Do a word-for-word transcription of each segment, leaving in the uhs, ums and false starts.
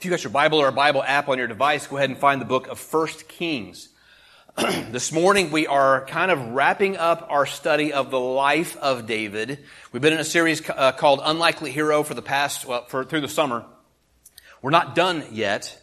If you got your Bible or a Bible app on your device, go ahead and find the book of First Kings. This morning we are kind of wrapping up our study of the life of David. We've been in a series uh, called Unlikely Hero for the past, well, for through the summer. We're not done yet.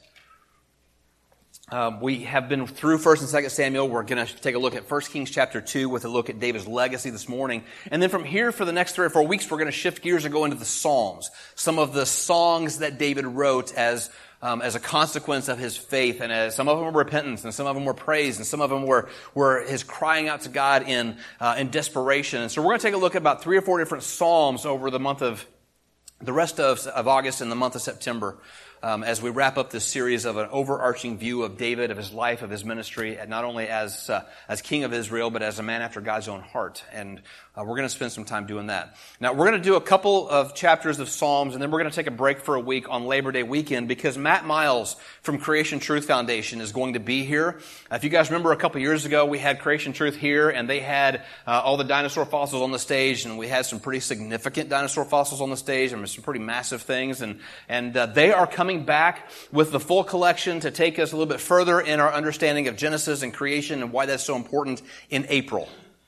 Um, we have been through First and Second Samuel. We're going to take a look at First Kings chapter two with a look at David's legacy this morning. And then from here for the next three or four weeks, we're going to shift gears and go into the Psalms. Some of the songs that David wrote as um, as a consequence of his faith. And as some of them were repentance, and some of them were praise, and some of them were, were his crying out to God in, uh, in desperation. And so we're going to take a look at about three or four different Psalms over the month of, the rest of, of August and the month of September. Um, as we wrap up this series of an overarching view of David, of his life, of his ministry, not only as uh, as king of Israel, but as a man after God's own heart. And uh, we're going to spend some time doing that. Now, we're going to do a couple of chapters of Psalms, and then we're going to take a break for a week on Labor Day weekend, because Matt Miles from Creation Truth Foundation is going to be here. Uh, if you guys remember, a couple years ago, we had Creation Truth here, and they had uh, all the dinosaur fossils on the stage, and we had some pretty significant dinosaur fossils on the stage, and some pretty massive things, and, and uh, they are coming back with the full collection to take us a little bit further in our understanding of Genesis and creation and why that's so important in April.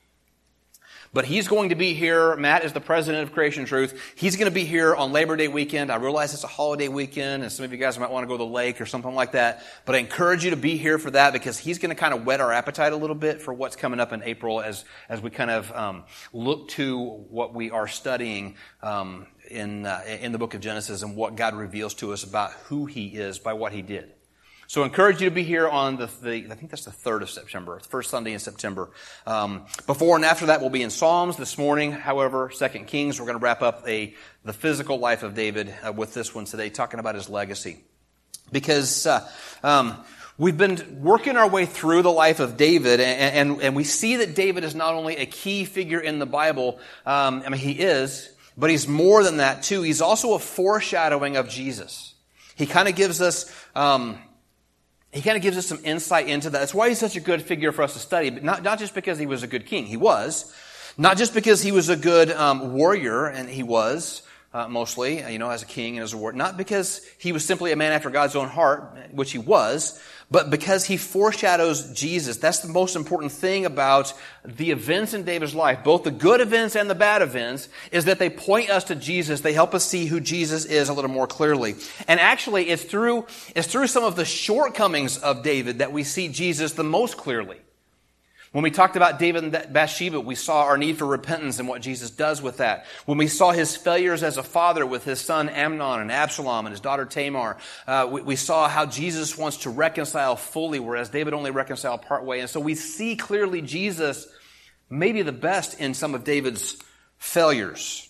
But he's going to be here. Matt is the president of Creation Truth. He's going to be here on Labor Day weekend. I realize it's a holiday weekend, and some of you guys might want to go to the lake or something like that. But I encourage you to be here for that, because he's going to kind of whet our appetite a little bit for what's coming up in April as as we kind of um, look to what we are studying um, in uh, in the book of Genesis and what God reveals to us about who He is by what He did. So I encourage you to be here on the, the I think that's the third of September, the first Sunday in September. Um, before and after that, we'll be in Psalms. This morning, however, Second Kings, we're going to wrap up a the physical life of David uh, with this one today, talking about his legacy. Because uh, um, we've been working our way through the life of David, and, and, and we see that David is not only a key figure in the Bible, um, I mean, he is, but he's more than that too. He's also a foreshadowing of Jesus. He kind of gives us... Um, He kind of gives us some insight into that. That's why he's such a good figure for us to study, but not, not just because he was a good king. He was. Not just because he was a good um, warrior, and he was, uh, mostly, you know, as a king and as a warrior. Not because he was simply a man after God's own heart, which he was, but because he foreshadows Jesus. That's the most important thing about the events in David's life, both the good events and the bad events, is that they point us to Jesus. They help us see who Jesus is a little more clearly. And actually, it's through, it's through some of the shortcomings of David that we see Jesus the most clearly. When we talked about David and Bathsheba, we saw our need for repentance and what Jesus does with that. When we saw his failures as a father with his son Amnon and Absalom and his daughter Tamar, uh, we, we saw how Jesus wants to reconcile fully, whereas David only reconciled part way. And so we see clearly Jesus maybe the best in some of David's failures.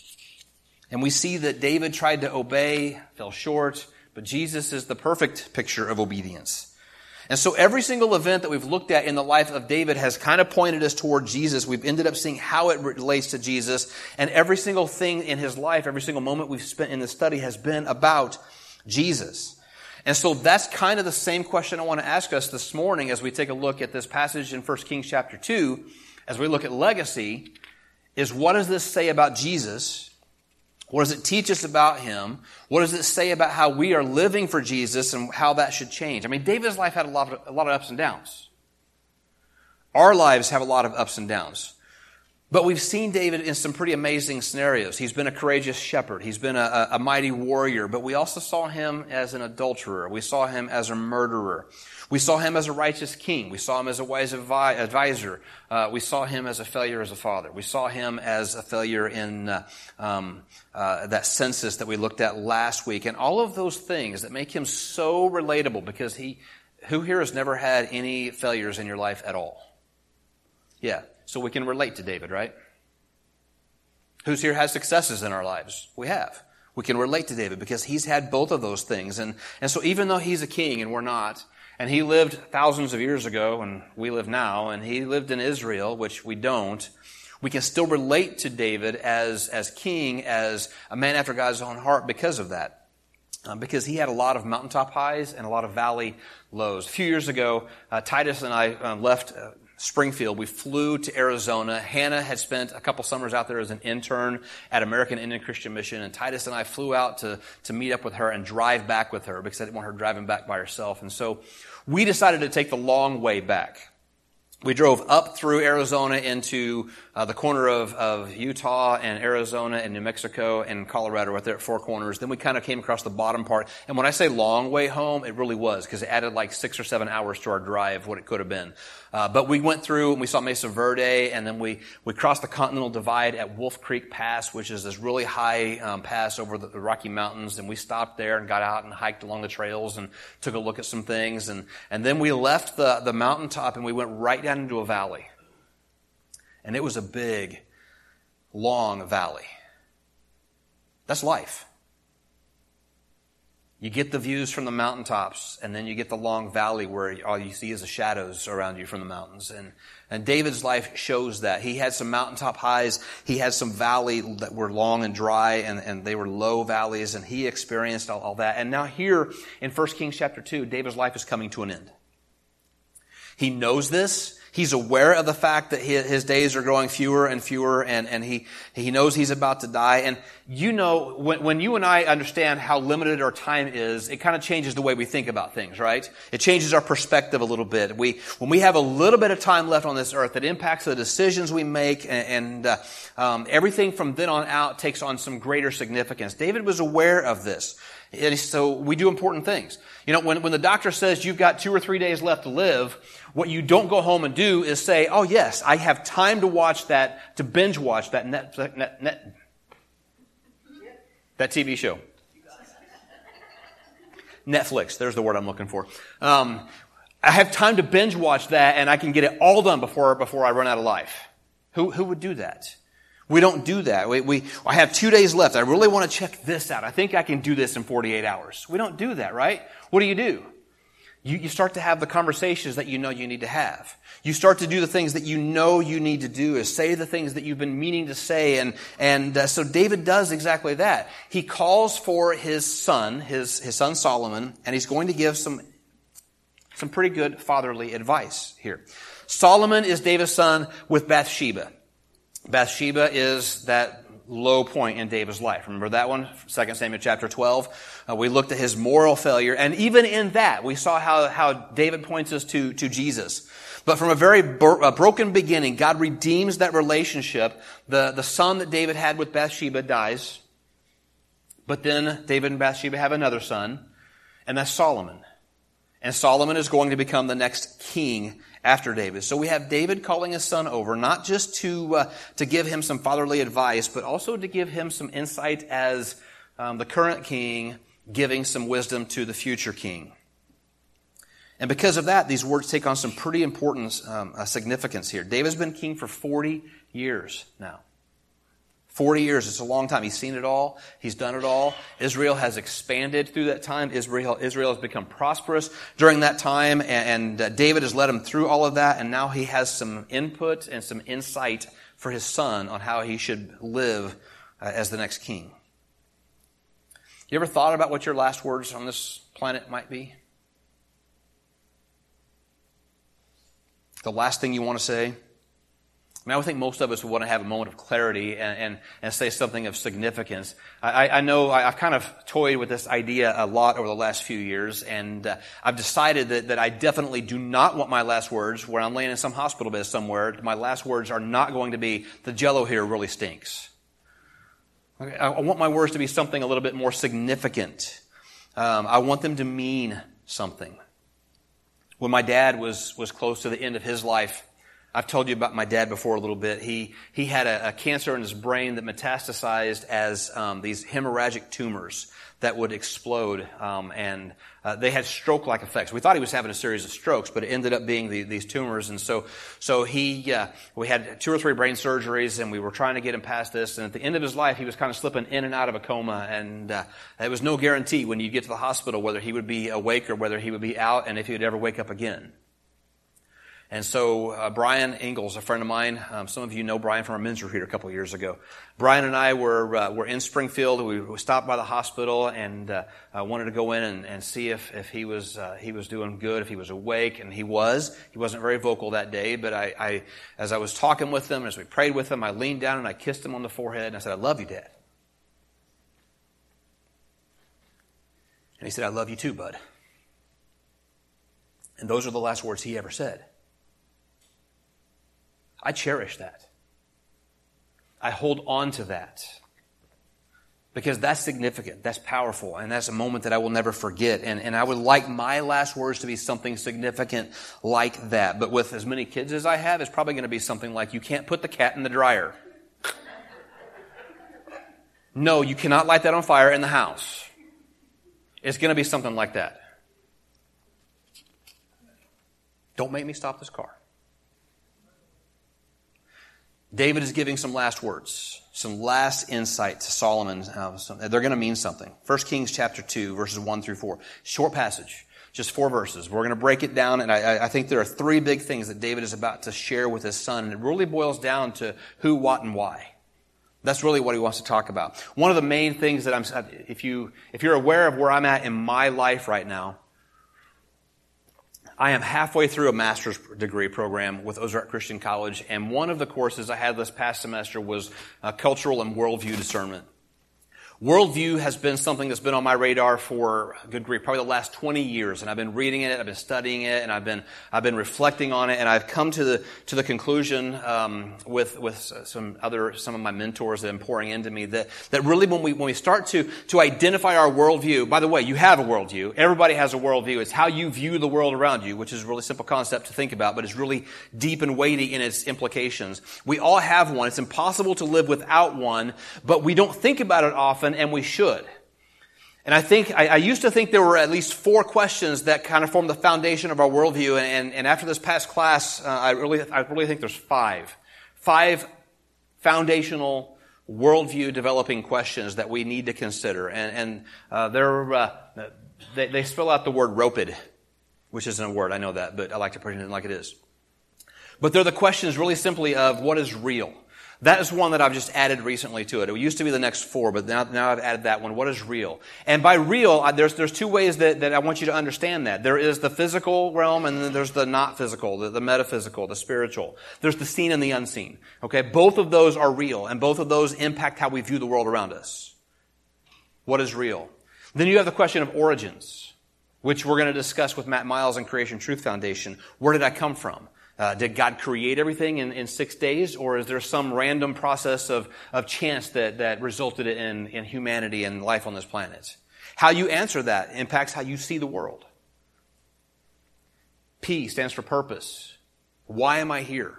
And we see that David tried to obey, fell short, but Jesus is the perfect picture of obedience. And so every single event that we've looked at in the life of David has kind of pointed us toward Jesus. We've ended up seeing how it relates to Jesus. And every single thing in his life, every single moment we've spent in the study has been about Jesus. And so that's kind of the same question I want to ask us this morning as we take a look at this passage in First Kings chapter two, as we look at legacy, is what does this say about Jesus? What does it teach us about him? What does it say about how we are living for Jesus and how that should change? I mean, David's life had a lot of, a lot of ups and downs. Our lives have a lot of ups and downs. But we've seen David in some pretty amazing scenarios. He's been a courageous shepherd. He's been a, a mighty warrior. But we also saw him as an adulterer. We saw him as a murderer. We saw him as a righteous king. We saw him as a wise advisor. Uh, we saw him as a failure as a father. We saw him as a failure in uh, um, uh, that census that we looked at last week. And all of those things that make him so relatable, because he, who here has never had any failures in your life at all? Yeah. So we can relate to David, right? Who's here has successes in our lives? We have. We can relate to David because he's had both of those things. And, and so even though he's a king and we're not, and he lived thousands of years ago and we live now, and he lived in Israel, which we don't, we can still relate to David as, as king, as a man after God's own heart because of that. Um, because he had a lot of mountaintop highs and a lot of valley lows. A few years ago, uh, Titus and I uh, left... Uh, Springfield, we flew to Arizona. Hannah had spent a couple summers out there as an intern at American Indian Christian Mission, and Titus and I flew out to, to meet up with her and drive back with her because I didn't want her driving back by herself. And so we decided to take the long way back. We drove up through Arizona into uh, the corner of, of Utah and Arizona and New Mexico and Colorado right there at Four Corners. Then we kind of came across the bottom part. And when I say long way home, it really was because it added like six or seven hours to our drive, what it could have been. Uh, but we went through and we saw Mesa Verde, and then we, we crossed the Continental Divide at Wolf Creek Pass, which is this really high um, pass over the, the Rocky Mountains. And we stopped there and got out and hiked along the trails and took a look at some things. And, and then we left the, the mountaintop and we went right down into a valley. And it was a big, long valley. That's life. You get the views from the mountaintops, and then you get the long valley where all you see is the shadows around you from the mountains. And, and David's life shows that. He had some mountaintop highs. He had some valley that were long and dry, and, and they were low valleys, and he experienced all, all that. And now here in First Kings chapter two, David's life is coming to an end. He knows this. He's aware of the fact that his days are growing fewer and fewer, and, and he, he knows he's about to die. And you know, when, when you and I understand how limited our time is, it kind of changes the way we think about things, right? It changes our perspective a little bit. We, when we have a little bit of time left on this earth, it impacts the decisions we make, and, and uh, um, everything from then on out takes on some greater significance. David was aware of this. And so we do important things. You know, when, when the doctor says you've got two or three days left to live, what you don't go home and do is say, oh yes, I have time to watch that, to binge watch that net, net, net that T V show. Netflix, there's the word I'm looking for. Um, I have time to binge watch that, and I can get it all done before, before I run out of life. Who, who would do that? We don't do that. We, we, I have two days left. I really want to check this out. I think I can do this in forty-eight hours. We don't do that, right? What do you do? You, you start to have the conversations that you know you need to have. You start to do the things that you know you need to do, is say the things that you've been meaning to say. And, and uh, so David does exactly that. He calls for his son, his, his son Solomon, and he's going to give some, some pretty good fatherly advice here. Solomon is David's son with Bathsheba. Bathsheba is that low point in David's life. Remember that one? Second Samuel chapter twelve. Uh, we looked at his moral failure. And even in that, we saw how, how David points us to, to Jesus. But from a very bro- a broken beginning, God redeems that relationship. The, the son that David had with Bathsheba dies. But then David and Bathsheba have another son. And that's Solomon. And Solomon is going to become the next king after David. So we have David calling his son over, not just to uh, to give him some fatherly advice, but also to give him some insight as um, the current king giving some wisdom to the future king. And because of that, these words take on some pretty important um, uh, significance here. David's been king for forty years now. forty years, it's a long time. He's seen it all. He's done it all. Israel has expanded through that time. Israel, Israel has become prosperous during that time, and, and uh, David has led him through all of that, and now he has some input and some insight for his son on how he should live uh, as the next king. You ever thought about what your last words on this planet might be? The last thing you want to say? I mean, I would think most of us would want to have a moment of clarity and, and, and say something of significance. I, I know I, I've kind of toyed with this idea a lot over the last few years, and uh, I've decided that, that I definitely do not want my last words, where I'm laying in some hospital bed somewhere, my last words are not going to be, the Jell-O here really stinks. Okay, I, I want my words to be something a little bit more significant. Um, I want them to mean something. When my dad was, was close to the end of his life, I've told you about my dad before a little bit. He he had a, a cancer in his brain that metastasized as um, these hemorrhagic tumors that would explode, um, and uh, they had stroke-like effects. We thought he was having a series of strokes, but it ended up being the, these tumors. And so so he uh, we had two or three brain surgeries, and we were trying to get him past this. And at the end of his life, he was kind of slipping in and out of a coma, and uh, there was no guarantee when you get to the hospital whether he would be awake or whether he would be out, and if he would ever wake up again. And so uh, Brian Ingalls, a friend of mine, um, some of you know Brian from our men's retreat a couple of years ago. Brian and I were uh, were in Springfield. We, we stopped by the hospital and uh, uh, wanted to go in and, and see if if he was uh, he was doing good, if he was awake, and he was. He wasn't very vocal that day, but I, I as I was talking with him, as we prayed with him, I leaned down and I kissed him on the forehead and I said, "I love you, Dad." And he said, "I love you too, bud." And those are the last words he ever said. I cherish that. I hold on to that. Because that's significant, that's powerful, and that's a moment that I will never forget. And, and I would like my last words to be something significant like that. But with as many kids as I have, it's probably going to be something like, you can't put the cat in the dryer. No, you cannot light that on fire in the house. It's going to be something like that. Don't make me stop this car. David is giving some last words, some last insight to Solomon. Uh, some, they're going to mean something. First Kings chapter two, verses one through four. Short passage, just four verses. We're going to break it down, and I, I think there are three big things that David is about to share with his son, and it really boils down to who, what, and why. That's really what he wants to talk about. One of the main things that I'm, if you, if you're aware of where I'm at in my life right now, I am halfway through a master's degree program with Ozark Christian College, and one of the courses I had this past semester was uh, cultural and worldview discernment. Worldview has been something that's been on my radar for a good grief, probably the last twenty years, and I've been reading it, I've been studying it, and I've been I've been reflecting on it, and I've come to the to the conclusion um, with with some other some of my mentors that have been pouring into me that that really when we when we start to to identify our worldview. By the way, you have a worldview. Everybody has a worldview. It's how you view the world around you, which is a really simple concept to think about, but it's really deep and weighty in its implications. We all have one. It's impossible to live without one, but we don't think about it often. And we should. And I think, I, I used to think there were at least four questions that kind of form the foundation of our worldview. And, and after this past class, uh, I really, I really think there's five. Five foundational worldview developing questions that we need to consider. And, and uh, they're, uh, they, they spell out the word roped, which isn't a word, I know that, but I like to pretend it like it is. But they're the questions really simply of what is real. That is one that I've just added recently to it. It used to be the next four, but now, now I've added that one. What is real? And by real, I, there's there's two ways that, that I want you to understand that. There is the physical realm, and then there's the not physical, the, the metaphysical, the spiritual. There's the seen and the unseen. Okay, both of those are real, and both of those impact how we view the world around us. What is real? Then you have the question of origins, which we're going to discuss with Matt Miles and Creation Truth Foundation. Where did I come from? Uh, did God create everything in, in six days, or is there some random process of, of chance that, that resulted in, in humanity and life on this planet? How you answer that impacts how you see the world. P stands for purpose. Why am I here?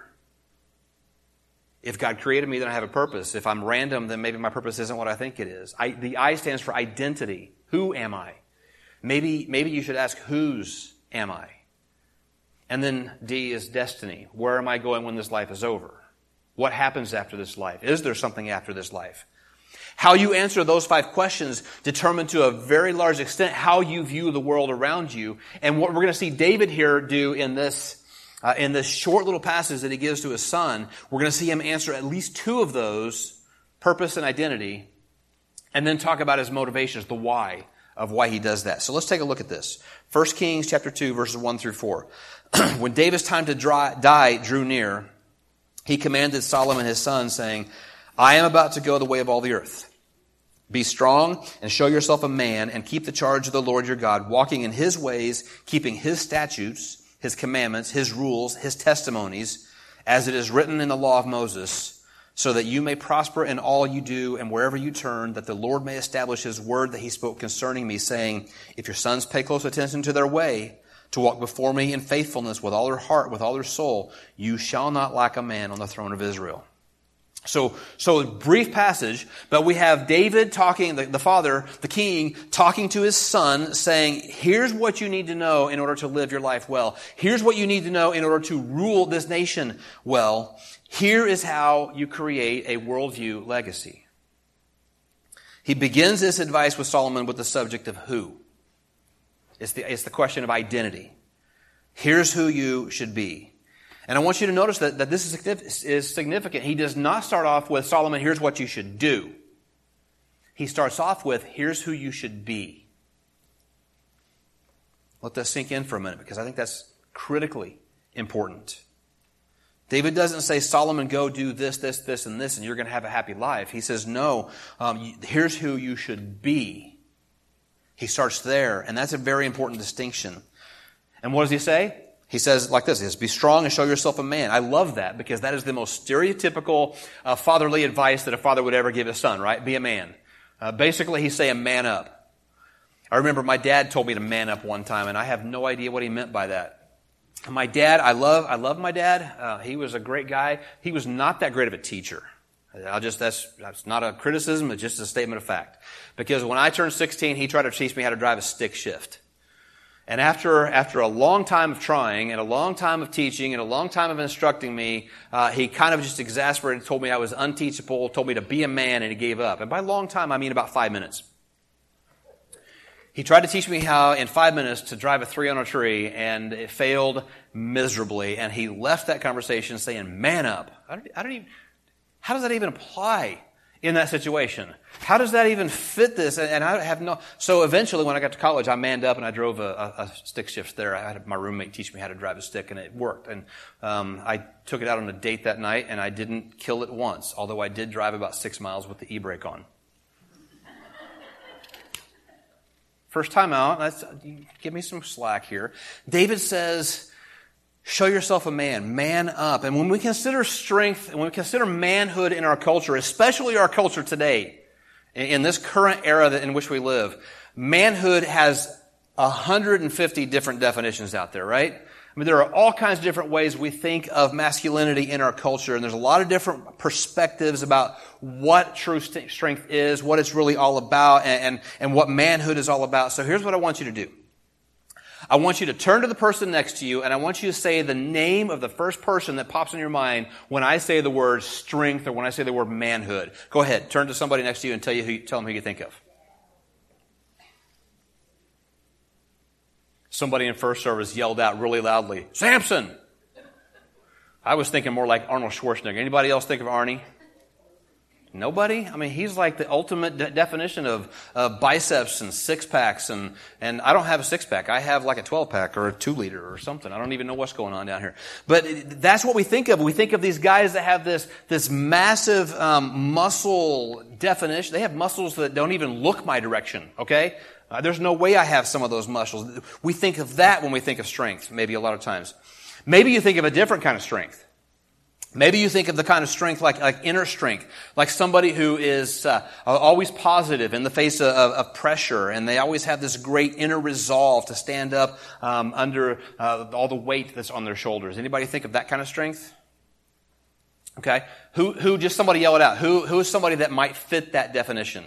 If God created me, then I have a purpose. If I'm random, then maybe my purpose isn't what I think it is. I, the I stands for identity. Who am I? Maybe, maybe you should ask, whose am I? And then D is destiny. Where am I going when this life is over? What happens after this life? Is there something after this life? How you answer those five questions determine to a very large extent how you view the world around you. And what we're going to see David here do in this, uh, in this short little passage that he gives to his son, we're going to see him answer at least two of those, purpose and identity, and then talk about his motivations, the why of why he does that. So let's take a look at this. First Kings chapter two, verses one through four. When David's time to die drew near, he commanded Solomon his son, saying, I am about to go the way of all the earth. Be strong and show yourself a man and keep the charge of the Lord your God, walking in his ways, keeping his statutes, his commandments, his rules, his testimonies, as it is written in the law of Moses, so that you may prosper in all you do and wherever you turn, that the Lord may establish his word that he spoke concerning me, saying, if your sons pay close attention to their way, to walk before me in faithfulness with all their heart, with all their soul, you shall not lack a man on the throne of Israel. So, so a brief passage, but we have David talking, the, the father, the king, talking to his son, saying, here's what you need to know in order to live your life well. Here's what you need to know in order to rule this nation well. Here is how you create a worldview legacy. He begins this advice with Solomon with the subject of who. It's the, it's the question of identity. Here's who you should be. And I want you to notice that, that this is, is significant. He does not start off with, Solomon, here's what you should do. He starts off with, here's who you should be. Let that sink in for a minute, because I think that's critically important. David doesn't say, Solomon, go do this, this, this, and this, and you're going to have a happy life. He says, no, um, here's who you should be. He starts there, and that's a very important distinction. And what does he say? He says like this, he says, be strong and show yourself a man. I love that, because that is the most stereotypical uh, fatherly advice that a father would ever give his son, right? Be a man. Uh, basically, he's saying man up. I remember my dad told me to man up one time, and I have no idea what he meant by that. My dad, I love, I love my dad. Uh, he was a great guy. He was not that great of a teacher. I'll just, that's, that's not a criticism, it's just a statement of fact. Because when I turned sixteen, he tried to teach me how to drive a stick shift. And after, after a long time of trying, and a long time of teaching, and a long time of instructing me, uh, he kind of just exasperated, told me I was unteachable, told me to be a man, and he gave up. And by long time, I mean about five minutes. He tried to teach me how, in five minutes, to drive a three on a tree, and it failed miserably. And he left that conversation saying, man up. I don't, I don't even, how does that even apply in that situation? How does that even fit this? And I have no... So eventually, when I got to college, I manned up and I drove a, a, a stick shift there. I had my roommate teach me how to drive a stick, and it worked. And um, I took it out on a date that night, and I didn't kill it once, although I did drive about six miles with the e-brake on. First time out, that's, give me some slack here. David says, show yourself a man, man up. And when we consider strength, when we consider manhood in our culture, especially our culture today, in this current era in which we live, manhood has one hundred fifty different definitions out there, right? I mean, there are all kinds of different ways we think of masculinity in our culture, and there's a lot of different perspectives about what true st- strength is, what it's really all about, and, and, and what manhood is all about. So here's what I want you to do. I want you to turn to the person next to you, and I want you to say the name of the first person that pops in your mind when I say the word strength or when I say the word manhood. Go ahead, turn to somebody next to you and tell you who, tell them who you think of. Somebody in first service yelled out really loudly, Samson! I was thinking more like Arnold Schwarzenegger. Anybody else think of Arnie? Nobody? I mean, he's like the ultimate de- definition of uh, biceps and six-packs. And, and I don't have a six-pack. I have like a twelve-pack or a two-liter or something. I don't even know what's going on down here. But it, that's what we think of. We think of these guys that have this, this massive um, muscle definition. They have muscles that don't even look my direction, okay? Uh, there's no way I have some of those muscles. We think of that when we think of strength, maybe a lot of times. Maybe you think of a different kind of strength. Maybe you think of the kind of strength like, like inner strength, like somebody who is uh, always positive in the face of, of pressure, and they always have this great inner resolve to stand up um, under uh, all the weight that's on their shoulders. Anybody think of that kind of strength? Okay. Who, who, just somebody yell it out. Who, who is somebody that might fit that definition?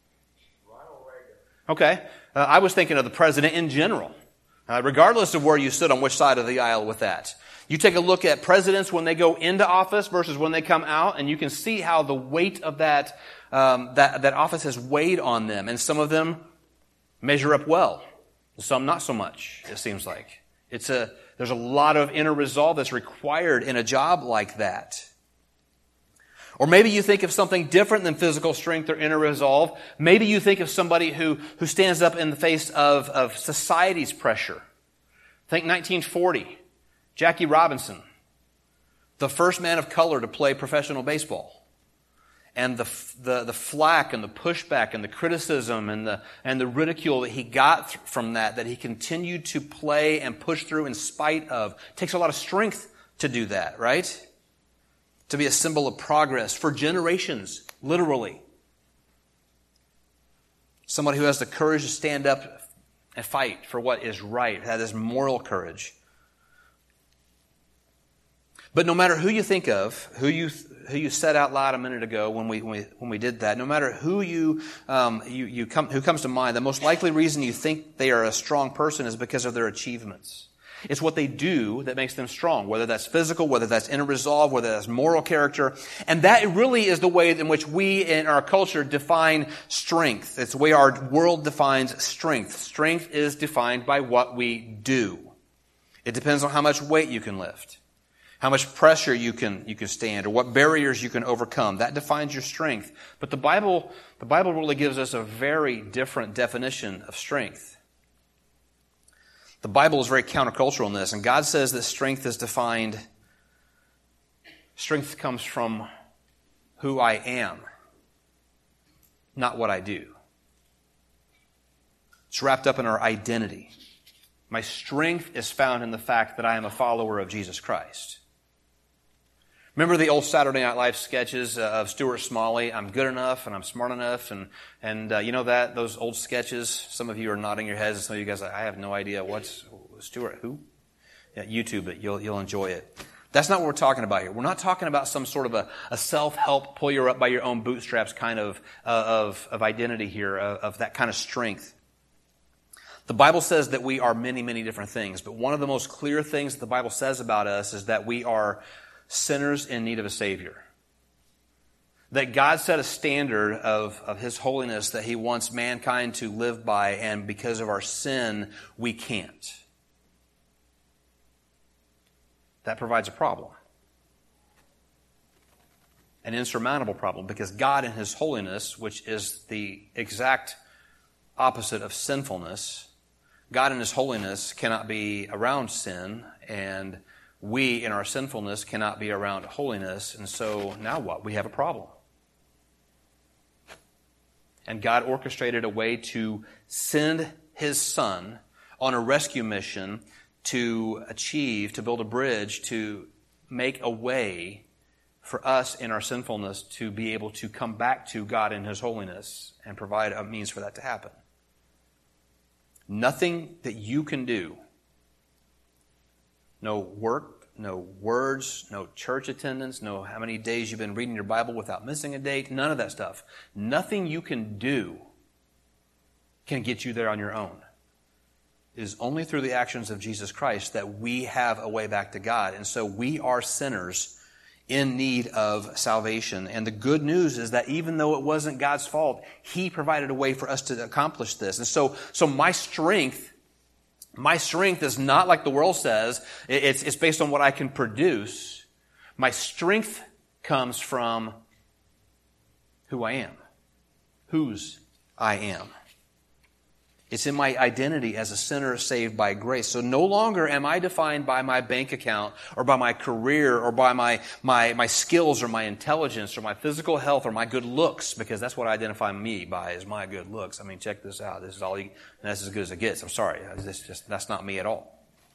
Okay. Uh, I was thinking of the president in general, uh, regardless of where you stood on which side of the aisle with that. You take a look at presidents when they go into office versus when they come out, and you can see how the weight of that, um, that, that office has weighed on them. And some of them measure up well. Some not so much, it seems like. It's a, there's a lot of inner resolve that's required in a job like that. Or maybe you think of something different than physical strength or inner resolve. Maybe you think of somebody who, who stands up in the face of, of society's pressure. Think nineteen forty, Jackie Robinson, the first man of color to play professional baseball. And the, the, the flack and the pushback and the criticism and the, and the ridicule that he got th- from that, that he continued to play and push through in spite of. It takes a lot of strength to do that, right? To be a symbol of progress for generations, literally. Somebody who has the courage to stand up and fight for what is right, that is moral courage. But no matter who you think of, who you who you said out loud a minute ago when we when we, when we did that, no matter who you um, you you come who comes to mind, the most likely reason you think they are a strong person is because of their achievements. It's what they do that makes them strong, whether that's physical, whether that's inner resolve, whether that's moral character. And that really is the way in which we in our culture define strength. It's the way our world defines strength. Strength is defined by what we do. It depends on how much weight you can lift. how much pressure you can you can stand, or what barriers you can overcome. That defines your strength. But the Bible, the Bible really gives us a very different definition of strength. The Bible is very countercultural in this, and God says that strength is defined, strength comes from who I am, not what I do. It's wrapped up in our identity. My strength is found in the fact that I am a follower of Jesus Christ. Remember the old Saturday Night Live sketches of Stuart Smalley? I'm good enough and I'm smart enough, and and uh, you know that those old sketches. Some of you are nodding your heads, and some of you guys are like, I have no idea what's Stuart who. Yeah, YouTube it. You'll you'll enjoy it. That's not what we're talking about here. We're not talking about some sort of a, a self-help, pull you up by your own bootstraps kind of uh, of of identity here, of, of that kind of strength. The Bible says that we are many, many different things, but one of the most clear things that the Bible says about us is that we are sinners in need of a Savior. That God set a standard of, of His holiness that He wants mankind to live by, and because of our sin, we can't. That provides a problem. An insurmountable problem, because God in His holiness, which is the exact opposite of sinfulness, God in His holiness cannot be around sin, and we in our sinfulness cannot be around holiness, and so now what? We have a problem. And God orchestrated a way to send His Son on a rescue mission to achieve, to build a bridge, to make a way for us in our sinfulness to be able to come back to God in His holiness and provide a means for that to happen. Nothing that you can do, no work, no words, no church attendance, no how many days you've been reading your Bible without missing a date, none of that stuff. Nothing you can do can get you there on your own. It is only through the actions of Jesus Christ that we have a way back to God. And so we are sinners in need of salvation. And the good news is that even though it wasn't God's fault, He provided a way for us to accomplish this. And so, so my strength, my strength is not like the world says. It's, it's based on what I can produce. My strength comes from who I am, whose I am. It's in my identity as a sinner saved by grace. So no longer am I defined by my bank account or by my career or by my, my, my skills or my intelligence or my physical health or my good looks, because that's what I identify me by, is my good looks. I mean, check this out. This is all you, that's as good as it gets. I'm sorry. This just, that's not me at all.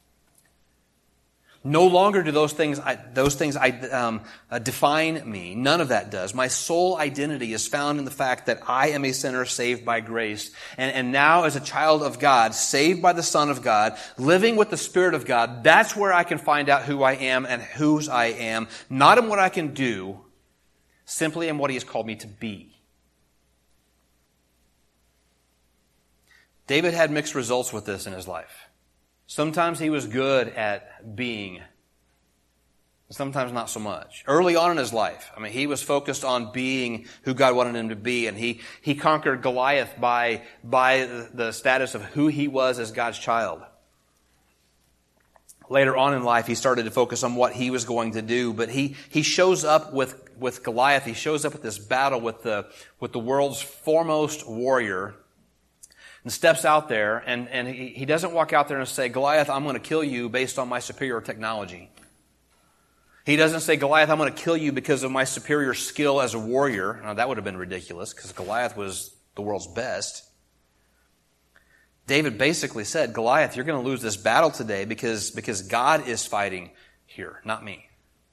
No longer do those things, I, those things I, um, uh, define me. None of that does. My sole identity is found in the fact that I am a sinner saved by grace. And, and now as a child of God, saved by the Son of God, living with the Spirit of God, that's where I can find out who I am and whose I am. Not in what I can do, simply in what He has called me to be. David had mixed results with this in his life. Sometimes he was good at being, sometimes not so much. Early on in his life, I mean, he was focused on being who God wanted him to be, and he, he conquered Goliath by, by the status of who he was as God's child. Later on in life, he started to focus on what he was going to do, but he, he shows up with, with Goliath, he shows up with this battle with the, with the world's foremost warrior, and steps out there, and, and he, he doesn't walk out there and say, Goliath, I'm going to kill you based on my superior technology. He doesn't say, Goliath, I'm going to kill you because of my superior skill as a warrior. Now, that would have been ridiculous, because Goliath was the world's best. David basically said, Goliath, you're going to lose this battle today because, because God is fighting here, not me.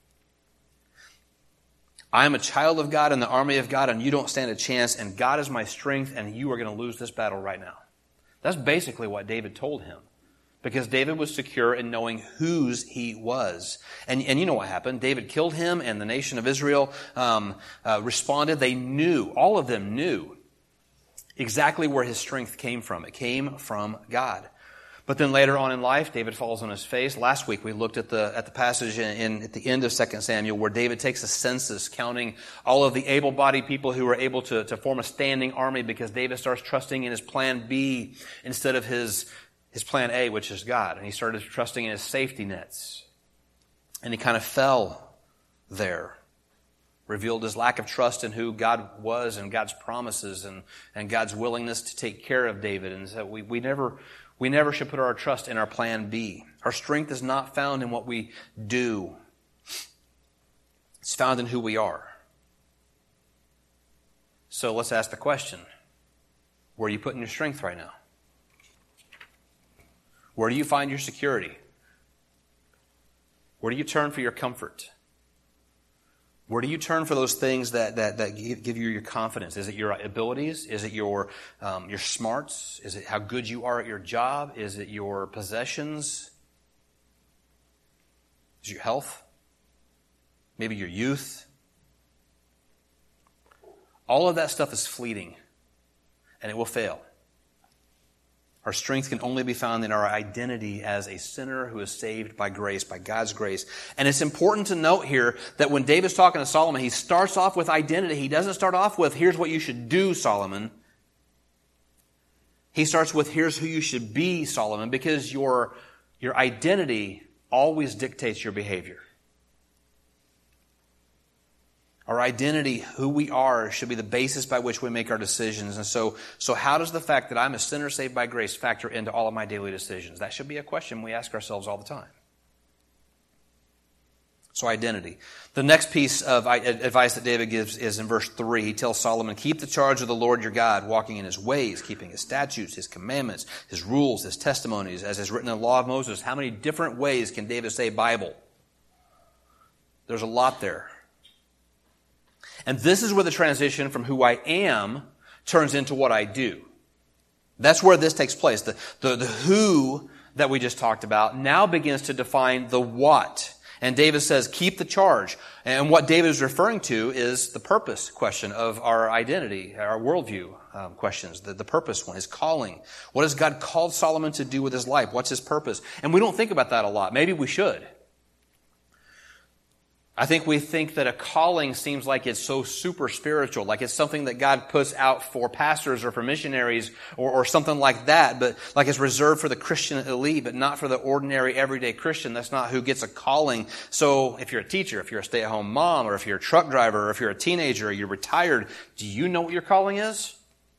I am a child of God in the army of God, and you don't stand a chance, and God is my strength, and you are going to lose this battle right now. That's basically what David told him, because David was secure in knowing whose he was. And, and you know what happened. David killed him, and the nation of Israel um, uh, responded. They knew, all of them knew exactly where his strength came from. It came from God. But then later on in life, David falls on his face. Last week we looked at the at the passage in, in at the end of Second Samuel where David takes a census counting all of the able-bodied people who were able to, to form a standing army, because David starts trusting in his plan B instead of his, his plan A, which is God. And he started trusting in his safety nets. And he kind of fell there. Revealed his lack of trust in who God was and God's promises and, and God's willingness to take care of David. And so we, we never we never should put our trust in our plan B. Our strength is not found in what we do. It's found in who we are. So let's ask the question, where are you putting your strength right now? Where do you find your security? Where do you turn for your comfort? Where do you turn for those things that, that, that give you your confidence? Is it your abilities? Is it your um, your smarts? Is it how good you are at your job? Is it your possessions? Is it your health? Maybe your youth? All of that stuff is fleeting, and it will fail. Our strength can only be found in our identity as a sinner who is saved by grace, by God's grace. And it's important to note here that when David's talking to Solomon, he starts off with identity. He doesn't start off with, here's what you should do, Solomon. He starts with, here's who you should be, Solomon, because your, your identity always dictates your behavior. Our identity, who we are, should be the basis by which we make our decisions. And so, so how does the fact that I'm a sinner saved by grace factor into all of my daily decisions? That should be a question we ask ourselves all the time. So identity. The next piece of advice that David gives is in verse three. He tells Solomon, keep the charge of the Lord your God, walking in his ways, keeping his statutes, his commandments, his rules, his testimonies, as is written in the law of Moses. How many different ways can David say Bible? There's a lot there. And this is where the transition from who I am turns into what I do. That's where this takes place. The, the, the who that we just talked about now begins to define the what. And David says, keep the charge. And what David is referring to is the purpose question of our identity, our worldview um, questions, the, the purpose one, his calling. What has God called Solomon to do with his life? What's his purpose? And we don't think about that a lot. Maybe we should. I think we think that a calling seems like it's so super spiritual, like it's something that God puts out for pastors or for missionaries or, or something like that, but like it's reserved for the Christian elite, but not for the ordinary everyday Christian. That's not who gets a calling. So if you're a teacher, if you're a stay-at-home mom, or if you're a truck driver, or if you're a teenager, or you're retired, do you know what your calling is?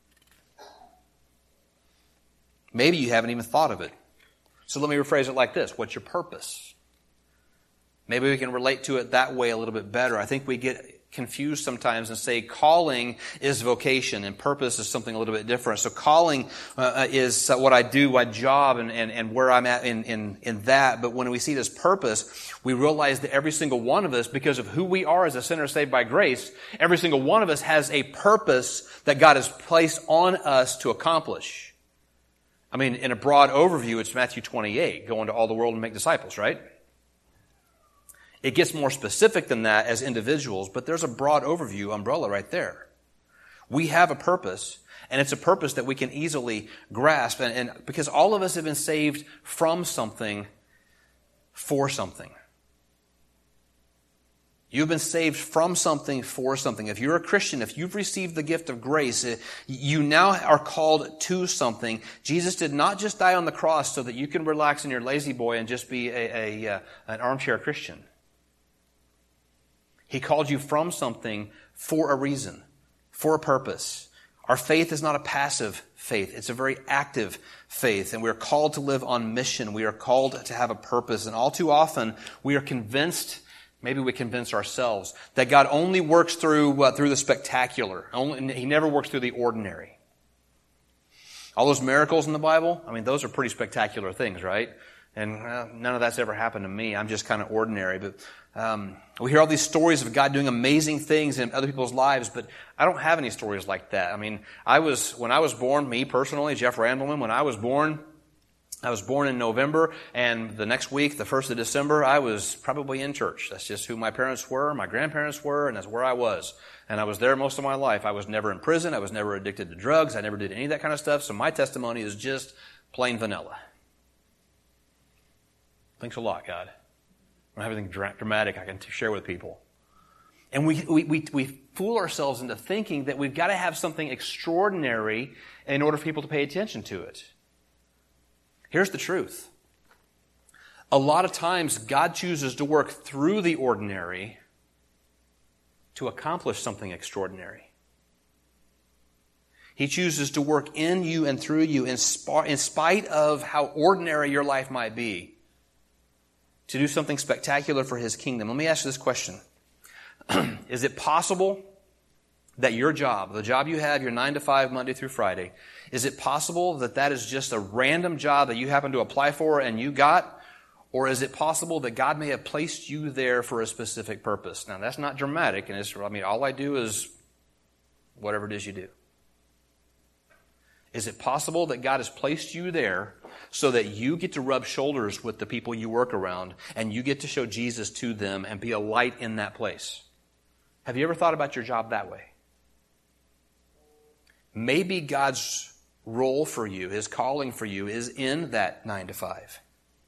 Maybe you haven't even thought of it. So let me rephrase it like this. What's your purpose? Maybe we can relate to it that way a little bit better. I think we get confused sometimes and say calling is vocation and purpose is something a little bit different. So calling uh, is what I do, my job, and, and, and where I'm at in, in, in that. But when we see this purpose, we realize that every single one of us, because of who we are as a sinner saved by grace, every single one of us has a purpose that God has placed on us to accomplish. I mean, in a broad overview, it's Matthew twenty-eight, go into all the world and make disciples, right? It gets more specific than that as individuals, but there's a broad overview umbrella right there. We have a purpose, and it's a purpose that we can easily grasp, and, and because all of us have been saved from something for something. You've been saved from something for something. If you're a Christian, if you've received the gift of grace, you now are called to something. Jesus did not just die on the cross so that you can relax in your lazy boy and just be a, a, an armchair Christian. He called you from something for a reason, for a purpose. Our faith is not a passive faith. It's a very active faith. And we are called to live on mission. We are called to have a purpose. And all too often, we are convinced, maybe we convince ourselves, that God only works through uh, through the spectacular. Only, He never works through the ordinary. All those miracles in the Bible, I mean, those are pretty spectacular things, right? And uh, none of that's ever happened to me. I'm just kind of ordinary. But um, we hear all these stories of God doing amazing things in other people's lives, but I don't have any stories like that. I mean, I was when I was born, me personally, Jeff Randleman, when I was born, I was born in November, and the next week, the first of December, I was probably in church. That's just who my parents were, my grandparents were, and that's where I was. And I was there most of my life. I was never in prison. I was never addicted to drugs. I never did any of that kind of stuff. So my testimony is just plain vanilla. Thanks a lot, God. I don't have anything dra- dramatic I can share with people. And we, we, we, we fool ourselves into thinking that we've got to have something extraordinary in order for people to pay attention to it. Here's the truth. A lot of times, God chooses to work through the ordinary to accomplish something extraordinary. He chooses to work in you and through you in spite of how ordinary your life might be, to do something spectacular for His kingdom. Let me ask you this question. Is it possible that your job, the job you have, your nine to five, Monday through Friday, is it possible that that is just a random job that you happen to apply for and you got? Or is it possible that God may have placed you there for a specific purpose? Now, that's not dramatic. And it's, I mean, all I do is whatever it is you do. Is it possible that God has placed you there so that you get to rub shoulders with the people you work around and you get to show Jesus to them and be a light in that place? Have you ever thought about your job that way? Maybe God's role for you, His calling for you, is in that nine to five.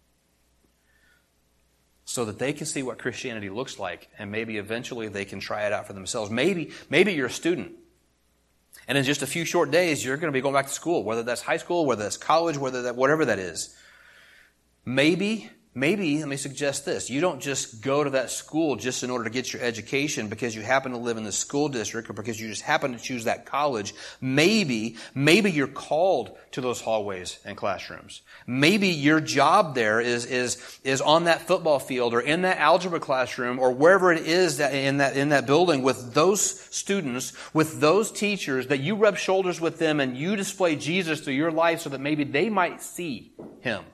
So that they can see what Christianity looks like, and maybe eventually they can try it out for themselves. Maybe, maybe you're a student, and in just a few short days you're going to be going back to school, whether that's high school, whether that's college, whether that whatever that is. Maybe, maybe, let me suggest this. You don't just go to that school just in order to get your education because you happen to live in the school district or because you just happen to choose that college. Maybe, maybe you're called to those hallways and classrooms. Maybe your job there is, is, is on that football field or in that algebra classroom or wherever it is that in that, in that building with those students, with those teachers, that you rub shoulders with them and you display Jesus through your life so that maybe they might see Him.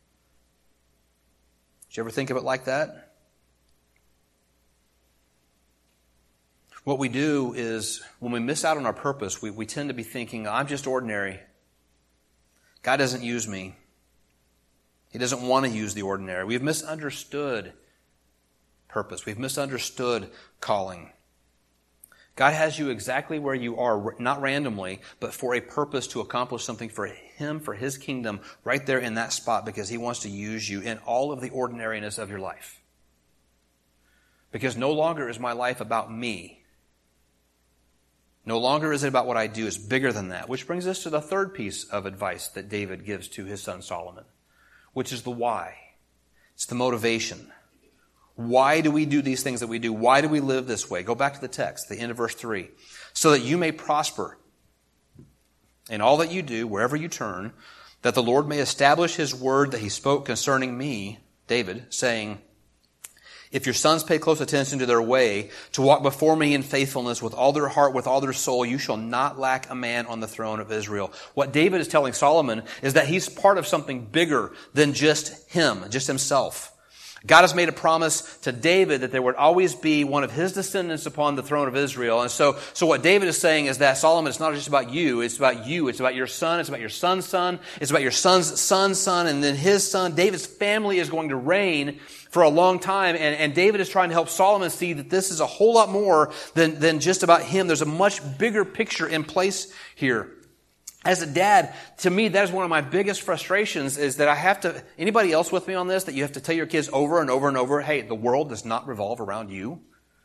Did you ever think of it like that? What we do is, when we miss out on our purpose, we, we tend to be thinking, I'm just ordinary. God doesn't use me. He doesn't want to use the ordinary. We've misunderstood purpose. We've misunderstood calling. God has you exactly where you are, not randomly, but for a purpose to accomplish something for Him, for His kingdom, right there in that spot, because He wants to use you in all of the ordinariness of your life. Because no longer is my life about me. No longer is it about what I do. It's bigger than that. Which brings us to the third piece of advice that David gives to his son Solomon, which is the why. It's the motivation. Why do we do these things that we do? Why do we live this way? Go back to the text, the end of verse three. So that you may prosper in all that you do, wherever you turn, that the Lord may establish His word that He spoke concerning me, David, saying, if your sons pay close attention to their way, to walk before me in faithfulness with all their heart, with all their soul, you shall not lack a man on the throne of Israel. What David is telling Solomon is that he's part of something bigger than just him, just himself. God has made a promise to David that there would always be one of his descendants upon the throne of Israel. And so, so what David is saying is that, Solomon, it's not just about you, it's about you, it's about your son, it's about your son's son, it's about your son's son's son, and then his son. David's family is going to reign for a long time, and, and David is trying to help Solomon see that this is a whole lot more than, than just about him. There's a much bigger picture in place here. As a dad, to me, that is one of my biggest frustrations, is that I have to, anybody else with me on this, that you have to tell your kids over and over and over, hey, the world does not revolve around you?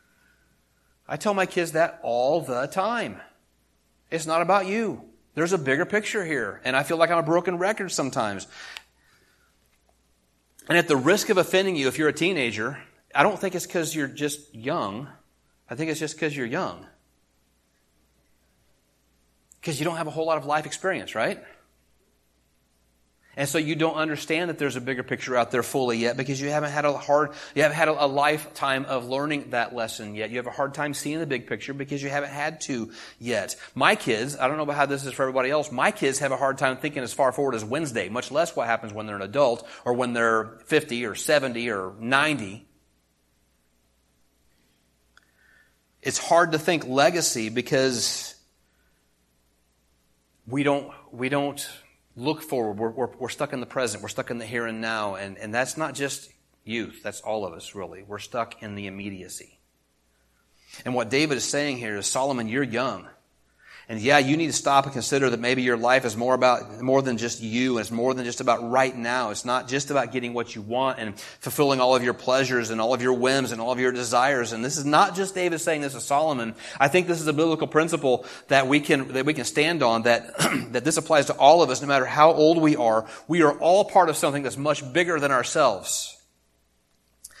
I tell my kids that all the time. It's not about you. There's a bigger picture here, and I feel like I'm a broken record sometimes. And at the risk of offending you, if you're a teenager, I don't think it's because you're just young. I think it's just because you're young. Because you don't have a whole lot of life experience, right? And so you don't understand that there's a bigger picture out there fully yet, because you haven't had a hard, you haven't had a, a lifetime of learning that lesson yet. You have a hard time seeing the big picture because you haven't had to yet. My kids, I don't know about how this is for everybody else, my kids have a hard time thinking as far forward as Wednesday, much less what happens when they're an adult or when they're fifty or seventy or ninety. It's hard to think legacy because we don't, we don't look forward. We're, we're, we're stuck in the present. We're stuck in the here and now. And, and that's not just youth. That's all of us, really. We're stuck in the immediacy. And what David is saying here is, Solomon, you're young. And yeah, you need to stop and consider that maybe your life is more about, more than just you. And it's more than just about right now. It's not just about getting what you want and fulfilling all of your pleasures and all of your whims and all of your desires. And this is not just David saying this to Solomon. I think this is a biblical principle that we can, that we can stand on, that, that this applies to all of us, no matter how old we are. We are all part of something that's much bigger than ourselves.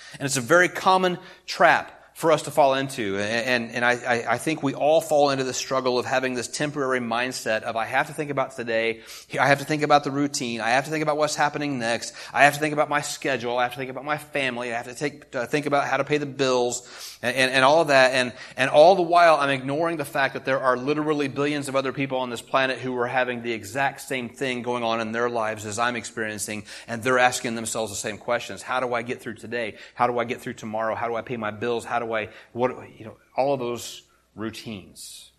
And it's a very common trap for us to fall into. And, and I, I think we all fall into the struggle of having this temporary mindset of I have to think about today, I have to think about the routine, I have to think about what's happening next, I have to think about my schedule, I have to think about my family, I have to take, uh, think about how to pay the bills, and, and, and all of that. And, and all the while I'm ignoring the fact that there are literally billions of other people on this planet who are having the exact same thing going on in their lives as I'm experiencing, and they're asking themselves the same questions. How do I get through today? How do I get through tomorrow? How do I pay my bills? How do I, what, you know, all of those routines.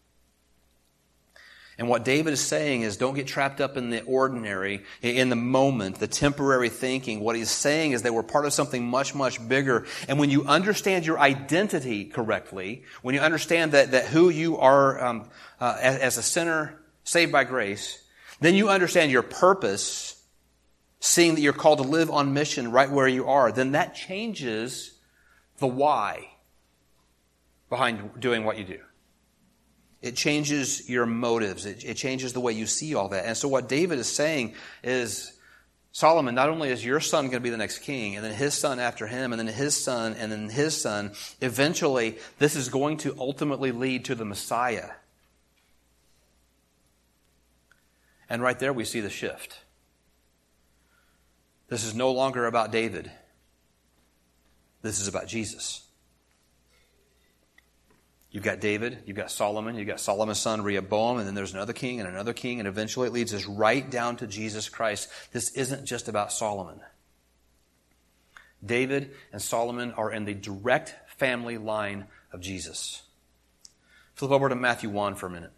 And what David is saying is don't get trapped up in the ordinary, in the moment, the temporary thinking. What he's saying is that we're part of something much, much bigger. And when you understand your identity correctly, when you understand that, that who you are um, uh, as, as a sinner saved by grace, then you understand your purpose, seeing that you're called to live on mission right where you are, then that changes the why behind doing what you do. It changes your motives. It, it changes the way you see all that. And so what David is saying is, Solomon, not only is your son going to be the next king, and then his son after him, and then his son, and then his son, eventually this is going to ultimately lead to the Messiah. And right there we see the shift. This is no longer about David. This is about Jesus. You've got David, you've got Solomon, you've got Solomon's son Rehoboam, and then there's another king and another king, and eventually it leads us right down to Jesus Christ. This isn't just about Solomon. David and Solomon are in the direct family line of Jesus. Flip over to Matthew one for a minute.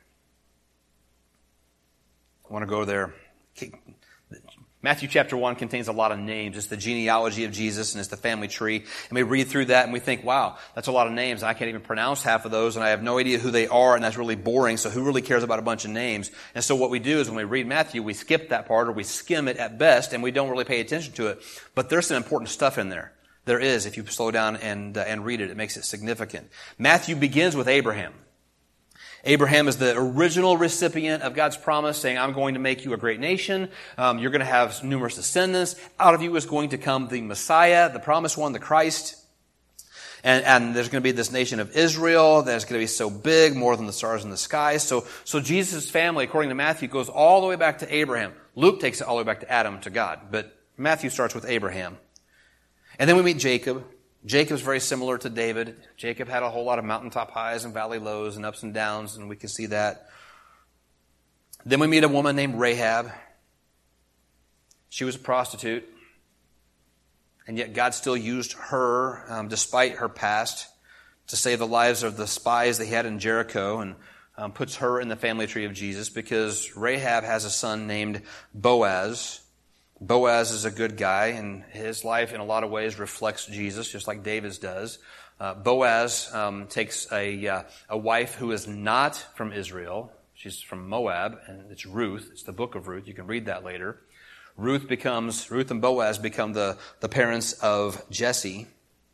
I want to go there. Matthew chapter one contains a lot of names. It's the genealogy of Jesus and it's the family tree. And we read through that and we think, wow, that's a lot of names. I can't even pronounce half of those and I have no idea who they are and that's really boring. So who really cares about a bunch of names? And so what we do is when we read Matthew, we skip that part or we skim it at best and we don't really pay attention to it. But there's some important stuff in there. There is. If you slow down and, uh, and read it, it makes it significant. Matthew begins with Abraham. Abraham is the original recipient of God's promise saying, I'm going to make you a great nation. Um, you're going to have numerous descendants. Out of you is going to come the Messiah, the promised one, the Christ. And, and there's going to be this nation of Israel that's going to be so big, more than the stars in the sky. So, so Jesus' family, according to Matthew, goes all the way back to Abraham. Luke takes it all the way back to Adam, to God. But Matthew starts with Abraham. And then we meet Jacob. Jacob's very similar to David. Jacob had a whole lot of mountaintop highs and valley lows and ups and downs, and we can see that. Then we meet a woman named Rahab. She was a prostitute, and yet God still used her, um, despite her past, to save the lives of the spies that he had in Jericho, and um, puts her in the family tree of Jesus because Rahab has a son named Boaz. Boaz is a good guy, and his life in a lot of ways reflects Jesus, just like David's does. Uh, Boaz um, takes a, uh, a wife who is not from Israel. She's from Moab, and it's Ruth. It's the book of Ruth. You can read that later. Ruth becomes Ruth and Boaz become the, the parents of Jesse.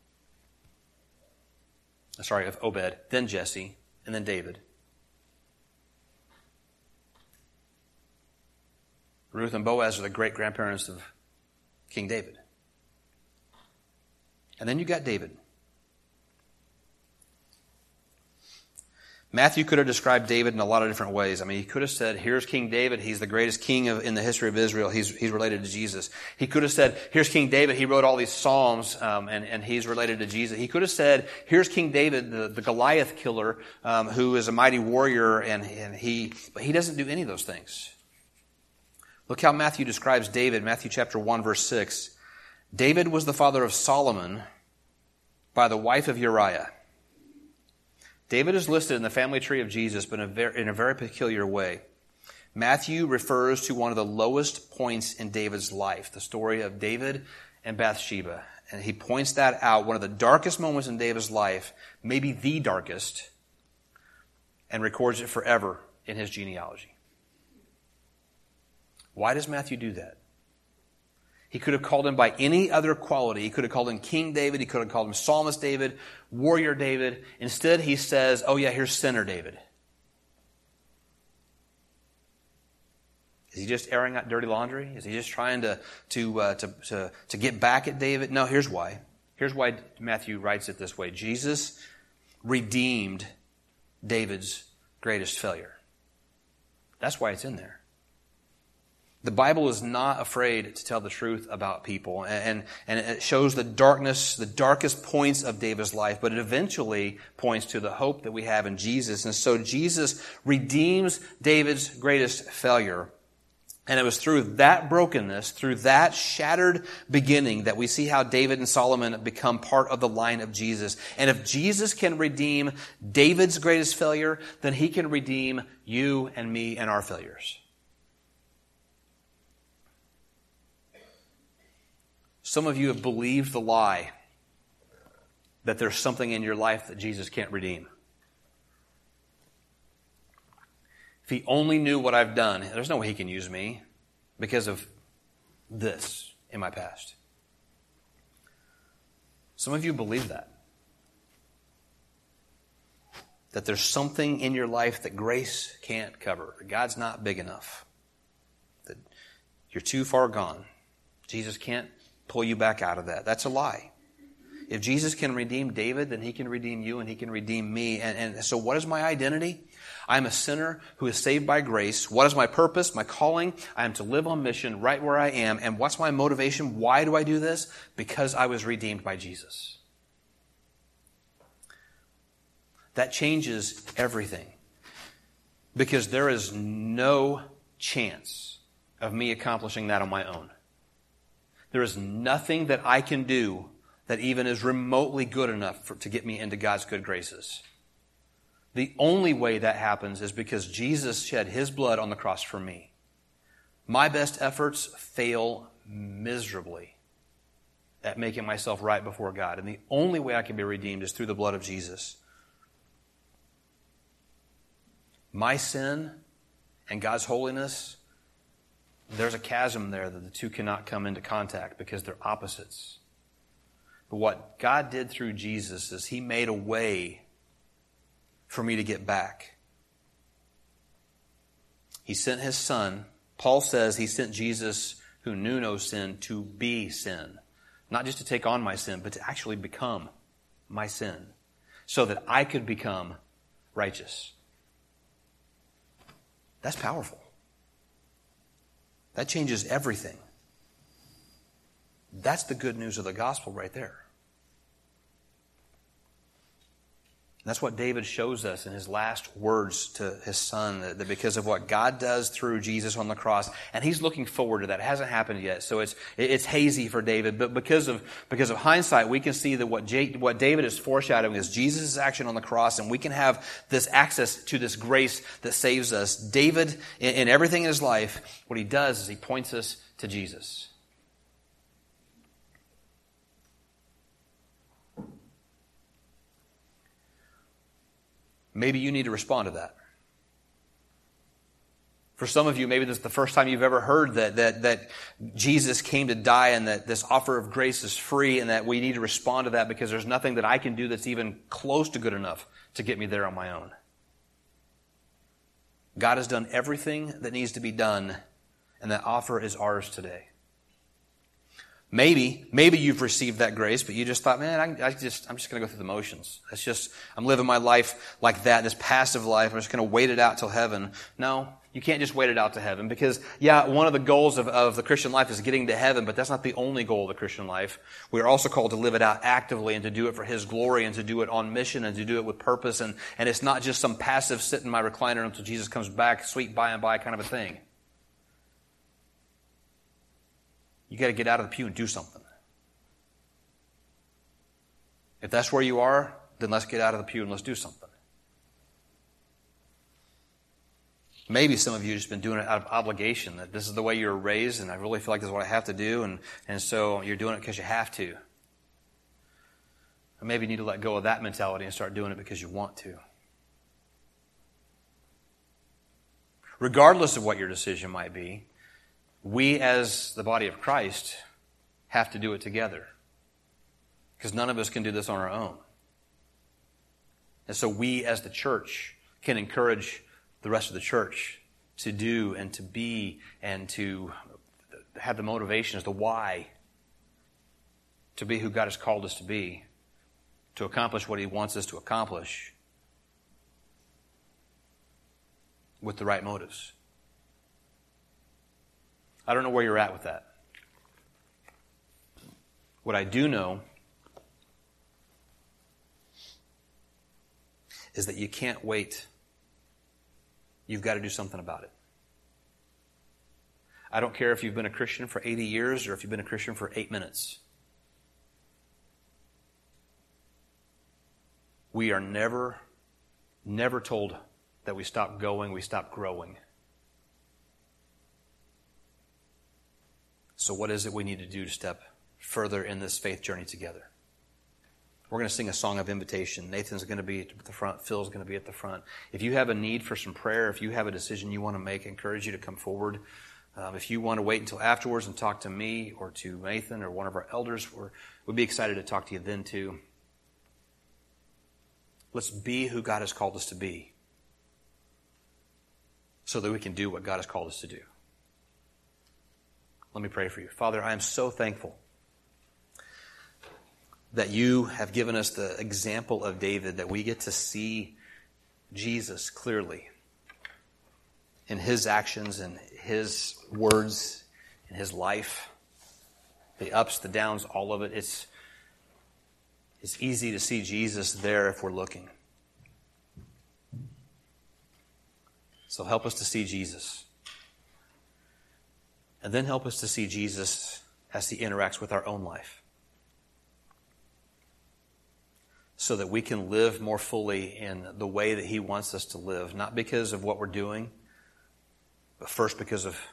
Sorry, of Obed, then Jesse, and then David. Ruth and Boaz are the great-grandparents of King David. And then you got David. Matthew could have described David in a lot of different ways. I mean, he could have said, here's King David. He's the greatest king of, in the history of Israel. He's, he's related to Jesus. He could have said, here's King David. He wrote all these Psalms, um, and, and he's related to Jesus. He could have said, here's King David, the, the Goliath killer, um, who is a mighty warrior, and, and he, but he doesn't do any of those things. Look how Matthew describes David, Matthew chapter one, verse six. David was the father of Solomon by the wife of Uriah. David is listed in the family tree of Jesus, but in a very, in a very peculiar way. Matthew refers to one of the lowest points in David's life, the story of David and Bathsheba. And he points that out, one of the darkest moments in David's life, maybe the darkest, and records it forever in his genealogy. Why does Matthew do that? He could have called him by any other quality. He could have called him King David. He could have called him Psalmist David, Warrior David. Instead, he says, oh yeah, here's Sinner David. Is he just airing out dirty laundry? Is he just trying to, to, uh, to, to, to get back at David? No, here's why. Here's why Matthew writes it this way. Jesus redeemed David's greatest failure. That's why it's in there. The Bible is not afraid to tell the truth about people, and, and it shows the darkness, the darkest points of David's life, but it eventually points to the hope that we have in Jesus. And so Jesus redeems David's greatest failure. And it was through that brokenness, through that shattered beginning, that we see how David and Solomon become part of the line of Jesus. And if Jesus can redeem David's greatest failure, then he can redeem you and me and our failures. Some of you have believed the lie that there's something in your life that Jesus can't redeem. If he only knew what I've done, there's no way he can use me because of this in my past. Some of you believe that. That there's something in your life that grace can't cover. That God's not big enough. That you're too far gone. Jesus can't pull you back out of that. That's a lie. If Jesus can redeem David, then he can redeem you and he can redeem me. And, and so what is my identity? I'm a sinner who is saved by grace. What is my purpose, my calling? I am to live on mission right where I am. And what's my motivation? Why do I do this? Because I was redeemed by Jesus. That changes everything. Because there is no chance of me accomplishing that on my own. There is nothing that I can do that even is remotely good enough for, to get me into God's good graces. The only way that happens is because Jesus shed his blood on the cross for me. My best efforts fail miserably at making myself right before God. And the only way I can be redeemed is through the blood of Jesus. My sin and God's holiness, there's a chasm there that the two cannot come into contact because they're opposites. But what God did through Jesus is he made a way for me to get back. He sent his son. Paul says he sent Jesus, who knew no sin, to be sin. Not just to take on my sin, but to actually become my sin. So that I could become righteous. That's powerful. That changes everything. That's the good news of the gospel right there. That's what David shows us in his last words to his son, that because of what God does through Jesus on the cross, and he's looking forward to that. It hasn't happened yet, so it's it's hazy for David. But because of because of hindsight, we can see that what J, what David is foreshadowing is Jesus' action on the cross, and we can have this access to this grace that saves us. David, in, in everything in his life, what he does is he points us to Jesus. Maybe you need to respond to that. For some of you, maybe this is the first time you've ever heard that, that, that Jesus came to die and that this offer of grace is free and that we need to respond to that because there's nothing that I can do that's even close to good enough to get me there on my own. God has done everything that needs to be done, and that offer is ours today. Maybe, maybe you've received that grace, but you just thought, man, I, I just, I'm just going to go through the motions. It's just, I'm living my life like that, this passive life. I'm just going to wait it out till heaven. No, you can't just wait it out to heaven because, yeah, one of the goals of, of the Christian life is getting to heaven, but that's not the only goal of the Christian life. We are also called to live it out actively and to do it for His glory and to do it on mission and to do it with purpose. And, and it's not just some passive sit in my recliner until Jesus comes back, sweet by and by kind of a thing. You got to get out of the pew and do something. If that's where you are, then let's get out of the pew and let's do something. Maybe some of you have just been doing it out of obligation, that this is the way you were raised and I really feel like this is what I have to do, and, and so you're doing it because you have to. Or maybe you need to let go of that mentality and start doing it because you want to. Regardless of what your decision might be, we as the body of Christ have to do it together. Because none of us can do this on our own. And so we as the church can encourage the rest of the church to do and to be and to have the motivation as the why to be who God has called us to be, to accomplish what He wants us to accomplish with the right motives. I don't know where you're at with that. What I do know is that you can't wait. You've got to do something about it. I don't care if you've been a Christian for eighty years or if you've been a Christian for eight minutes. We are never, never told that we stop going, we stop growing. So what is it we need to do to step further in this faith journey together? We're going to sing a song of invitation. Nathan's going to be at the front. Phil's going to be at the front. If you have a need for some prayer, if you have a decision you want to make, I encourage you to come forward. Um, if you want to wait until afterwards and talk to me or to Nathan or one of our elders, we're, we'd be excited to talk to you then too. Let's be who God has called us to be so that we can do what God has called us to do. Let me pray for you. Father, I am so thankful that you have given us the example of David, that we get to see Jesus clearly in his actions and his words, in his life, the ups, the downs, all of it. It's, it's easy to see Jesus there if we're looking. So help us to see Jesus. And then help us to see Jesus as He interacts with our own life, so that we can live more fully in the way that He wants us to live, not because of what we're doing, but first because of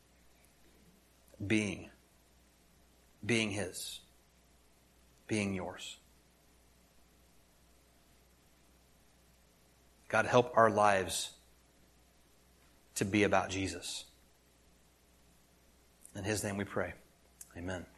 being, being His, being yours. God, help our lives to be about Jesus. In His name we pray. Amen.